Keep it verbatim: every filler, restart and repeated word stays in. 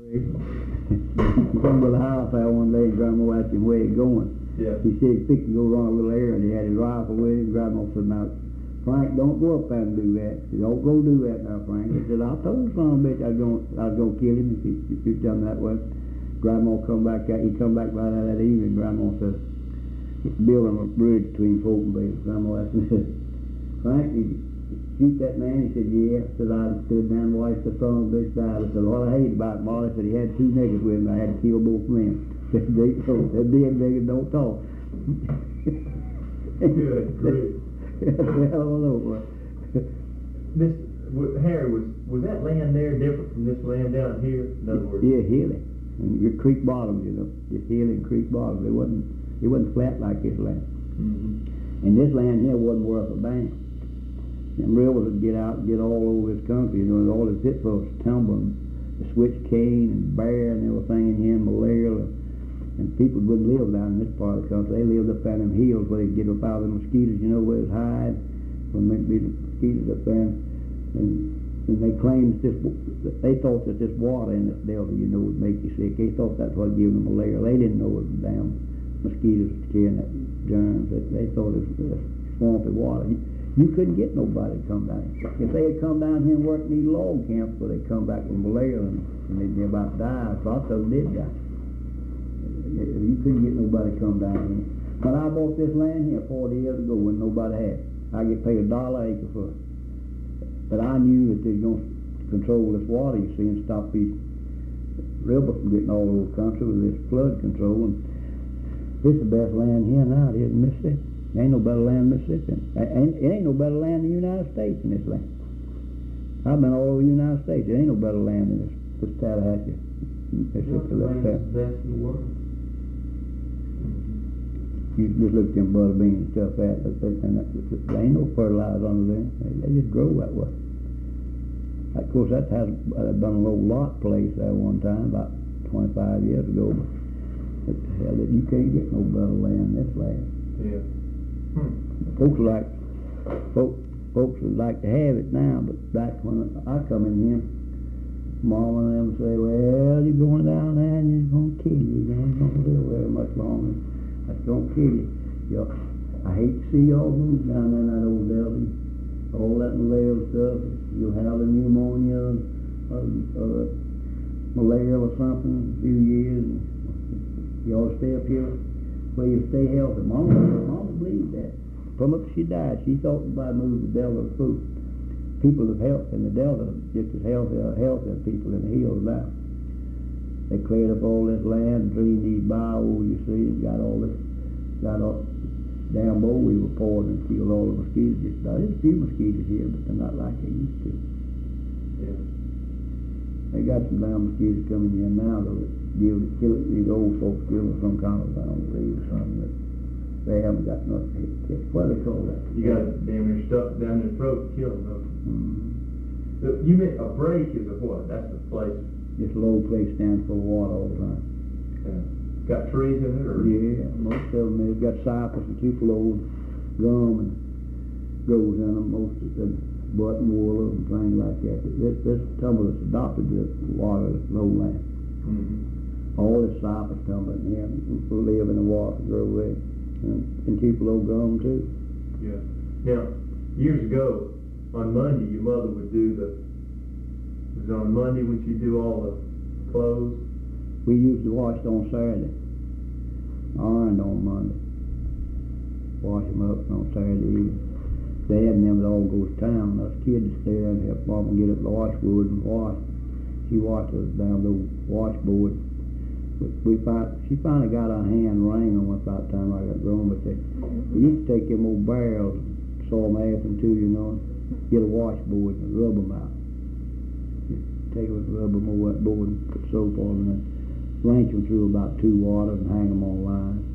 He come to the house out one day and Grandma asked him where he going. Yeah. He said he's fixing to go run a little errand. He had his rifle with him. Grandma said, now, Frank, don't go up there and do that. He said, don't go do that now, Frank. He said, I told the son of a bitch I was going I was gonna kill him if he, if he done that way. Grandma come back out. He come back right out that evening. Grandma said, building a bridge between Fultonville. Grandma asked me, Frank, did you shoot that man? He said, yeah. I said, I stood down and watched the son of a bitch die. I said, what I hate about Molly, said he had two niggas with him. I had to kill both men. Said, they, so, that dead niggas don't talk. Good, great. That's a hell of a load, boy. This, w- Harry, was, was that land there different from this land down here? In other words, Yeah, hilly. And your creek bottoms, you know. Just hilly and creek bottoms. It wasn't, it wasn't flat like this land. mm-hmm. And this land here wasn't worth a damn. Them rivers would get out and get all over this country, you know, and all the zip folks tumbling, the switch cane and bear and everything in here, and malaria, and people wouldn't live down in this part of the country. They lived up down them hills where they'd get up out of the mosquitoes, you know, where it's high, when there'd be the mosquitoes up there, and, and they claimed that this, they thought that this water in this delta, you know, would make you sick. They thought that's what gave them malaria. They didn't know it was damn mosquitoes carrying that germs. They, they thought it was swampy water. You couldn't get nobody to come down. If they had come down here and worked in these log camps, where they come back with malaria and, and they'd be about to die, lots of them did die. You couldn't get nobody to come down here. But I bought this land here forty years ago when nobody had it. I get paid a dollar acre for it. But I knew that they were going to control this water, you see, and stop these rivers from getting all over the country with this flood control. And this is the best land here now, it is in Mississippi. There ain't no better land in Mississippi. Ain't, it ain't no better land in the United States than this land. I've been all over the United States. There ain't no better land than this, this Tallahatchie, Mississippi. What's the land's best in the world? You just look at them butter beans and stuff that, and that, there ain't no fertilizer under there. They, they just grow that way. Of course, that has uh, been a little lot place there one time, about twenty-five years ago. But hell, you can't get no better land than this land. Yeah. Hmm. Folks like, folks, folks would like to have it now, but back when I come in here, Mom and them say, well, you're going down there and you're going to kill you. You ain't going to live very much longer. That's going to kill you. you I hate to see y'all move down there in that old deli. All that malaria stuff. You'll have the pneumonia or, or malaria or something in a few years. Y'all stay up here where you stay healthy. Mama, Mama believed that. From up she died, she thought everybody moved the Delta to food. People of health in the Delta just as healthy or healthy as people in the hills now. They cleared up all this land, drained these bios, you see, and got all this, got all damn bowl we were pouring and killed all the mosquitoes. Just, there's a few mosquitoes here, but they're not like they used to. Yeah. They got some damn mosquitoes coming in now, though, that deal to kill it. These old folks deal with some kind of, I don't believe, or something, but they haven't got nothing to kill. What do they call that? You got it damn near stuffed down their throat to kill them, though. Mm-hmm. So you meant a break is a what? That's the place. This low place stands full of water all the time. Yeah. Got trees in it, or? Yeah, most of them, they've got cypress and tupelo and gum and grows in them, most of them, buttonwood and things like that. This, this tumble has adopted this water, this lowland. Mm-hmm. All this cypress tumble in here, will live in the water, grow there. And, and tupelo gum too. Yeah. Now, years ago, on Monday, your mother would do the, it was on Monday when she'd do all the clothes? We used to wash on Saturday, ironed on Monday, wash them up on Saturday evening. Dad and them would all go to town, and us kids would stay there and help Mama get up the washboard and wash. She washed us down the washboard. But we find, she finally got her hand ring on us about the time I got grown, but they, they used to take them old barrels, saw them half in two, you know, get a washboard and rub them out. Just take them and rub them over that board and put soap on them and rinse them through about two waters and hang them on line.